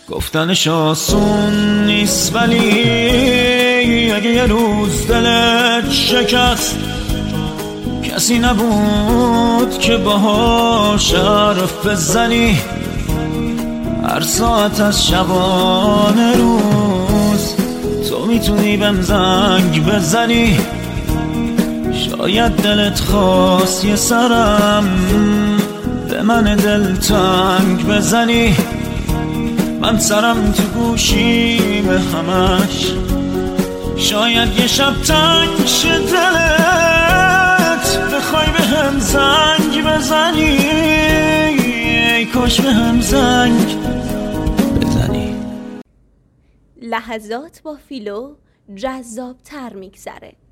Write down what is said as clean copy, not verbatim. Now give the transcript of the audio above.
گفتنش آسون نیست، ولی اگه یه روز دلت شکست، کسی نبود که باهاش حرف بزنی. هر ساعت از شبانه روز تو میتونی بهم زنگ بزنی. شاید دلت خواست یه سرم به من دلتنگ بزنی. من سرم تو گوشی به همش، شاید یه شب تنگ شه دلت، بخوای به هم زنگ بزنی. ای کاش به هم زنگ بزنی. لحظات با فیلو جذاب تر میگذره.